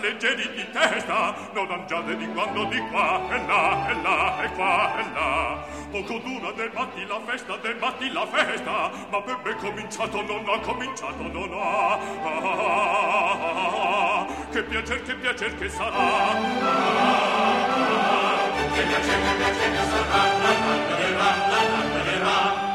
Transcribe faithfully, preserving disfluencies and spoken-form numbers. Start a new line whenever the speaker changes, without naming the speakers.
leggeri di testa, non mangiate di quando di qua e là, e là, e qua e là. Poco dura del batti la festa, del batti la festa, ma per me cominciato non ha cominciato, non ha. Ah, ah, ah, ah, ah, che piacer, che piacer che sarà. Ah, ah, ah, che piacer, che piacer che sarà. La, la, la, la, la, la, la, la, la.